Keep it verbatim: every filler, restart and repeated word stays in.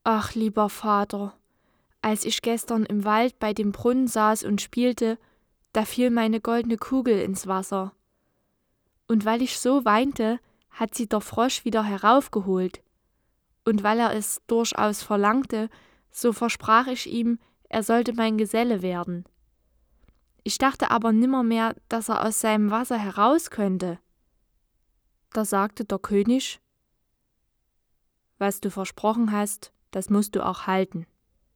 Ach, lieber Vater, als ich gestern im Wald bei dem Brunnen saß und spielte, da fiel meine goldene Kugel ins Wasser. Und weil ich so weinte, hat sie der Frosch wieder heraufgeholt. Und weil er es durchaus verlangte, so versprach ich ihm, er sollte mein Geselle werden. Ich dachte aber nimmermehr, dass er aus seinem Wasser heraus könnte. Da sagte der König: Was du versprochen hast, das musst du auch halten.